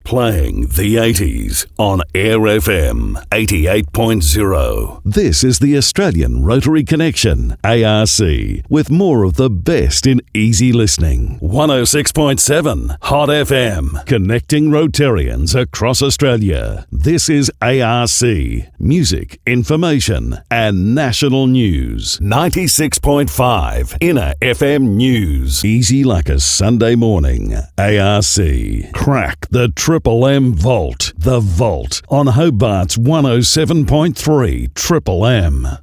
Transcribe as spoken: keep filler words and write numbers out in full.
Playing the eighties on Air F M eighty-eight point zero. This is the Australian Rotary Connection, A R C, with more of the best in easy listening. one oh six point seven Hot F M, connecting Rotarians across Australia. This is A R C, music, information and national news. ninety-six point five Inner F M News. Easy like a Sunday morning. A R C. Crack the Triple M Vault. The Vault on Hobart's one oh seven point three Triple M.